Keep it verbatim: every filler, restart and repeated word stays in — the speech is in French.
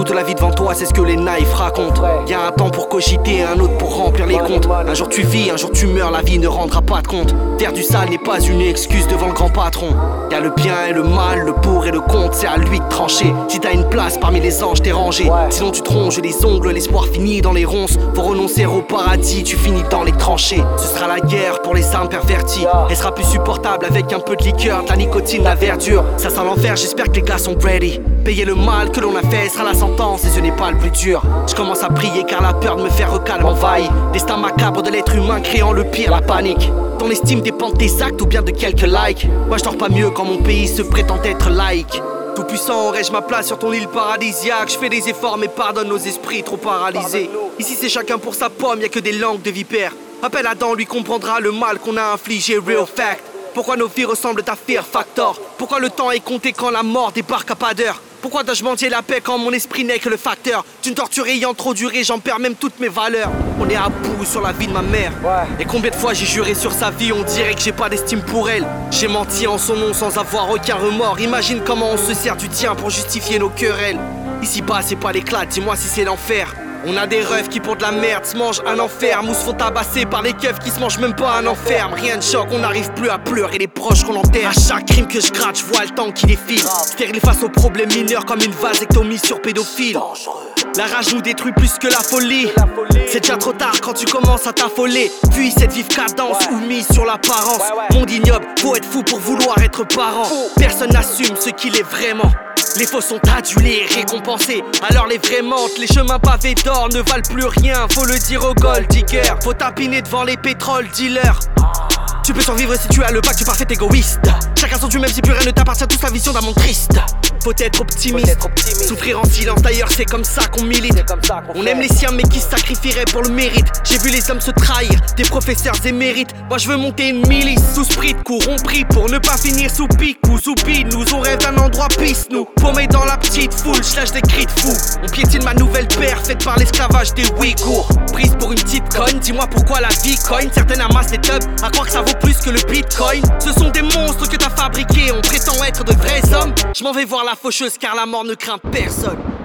toute la vie devant toi, c'est ce que les naïfs racontent. Y'a un temps pour cogiter et un autre pour remplir les comptes. Un jour tu vis, un jour tu meurs, la vie ne rendra pas de compte. Faire du sale n'est pas une excuse devant le grand patron. Y'a le bien et le mal, le pour et le contre, c'est à lui de trancher. Si t'as une place parmi les anges, t'es rangé. Sinon tu te ronges les ongles, l'espoir finit dans les ronces. Faut renoncer au paradis, tu finis dans les tranchées. Ce sera la guerre pour les âmes perverties. Elle sera plus supportable avec un peu de liqueur, de la nicotine, la verdure. Ça sent l'enfer, j'espère que les gars sont ready. Payer le mal que l'on a fait sera la sentence et ce n'est pas le plus dur. Je commence à prier car la peur de me faire recal m'envahit. Destin macabre de l'être humain créant le pire, la panique. Ton estime dépend de tes actes ou bien de quelques likes. Moi je dors pas mieux quand mon pays se prétend être laïque. Tout puissant, aurais-je ma place sur ton île paradisiaque? Je fais des efforts mais pardonne nos esprits trop paralysés. Ici c'est chacun pour sa pomme, y'a que des langues de vipères. Appelle Adam, lui comprendra le mal qu'on a infligé, real fact. Pourquoi nos vies ressemblent à Fear Factor? Pourquoi le temps est compté quand la mort débarque à pas d'heure? Pourquoi dois-je mendier la paix quand mon esprit n'est que le facteur d'une torture ayant trop duré, j'en perds même toutes mes valeurs. On est à bout sur la vie de ma mère. Et combien de fois j'ai juré sur sa vie, on dirait que j'ai pas d'estime pour elle. J'ai menti en son nom sans avoir aucun remords. Imagine comment on se sert du tien pour justifier nos querelles. Ici-bas c'est pas l'éclat, dis-moi si c'est l'enfer. On a des refs qui pour de la merde se mangent un enfer. Mousse font tabasser par les keufs qui se mangent même pas un enferme. Rien de choc, on n'arrive plus à pleurer les proches qu'on enterre. À chaque crime que je gratte, je vois le temps qui défile. Stérile face aux problèmes mineurs comme une vasectomie sur pédophile. La rage nous détruit plus que la folie. C'est déjà trop tard quand tu commences à t'affoler. Puis cette vive cadence ou mise sur l'apparence. Monde ignoble, faut être fou pour vouloir être parent. Personne n'assume ce qu'il est vraiment. Les faux sont adulés et récompensés. Alors les vrais mentent, les chemins pavés d'or ne valent plus rien. Faut le dire au gold digger. Faut tapiner devant les pétrole dealers. Tu peux survivre si tu as le pacte parfait égoïste. Chacun son Dieu même si plus rien ne t'appartient, toute sa vision d'un monde triste. Faut être optimiste, Faut être optimiste. Souffrir en silence, d'ailleurs c'est comme ça qu'on milite comme ça qu'on On fait. Aime les siens mais qui se sacrifieraient pour le mérite. J'ai vu les hommes se trahir, des professeurs émérites. Moi je veux monter une milice, sous sprit, corrompris pour ne pas finir sous pique ou sous bide. Nous on rêve d'un endroit pisse, nous paumés dans la petite foule, je lâche des cris de fou. On piétine ma nouvelle paire, faite par l'esclavage des Ouïghours. Prise pour une petite conne, dis-moi pourquoi la vie coin. Certaines amassent les tubs, à croire que ça vaut plus que le bitcoin. Ce sont des monstres que t'as fabriqués, on prétend être de vrais hommes. Je m'en vais voir la faucheuse car la mort ne craint personne.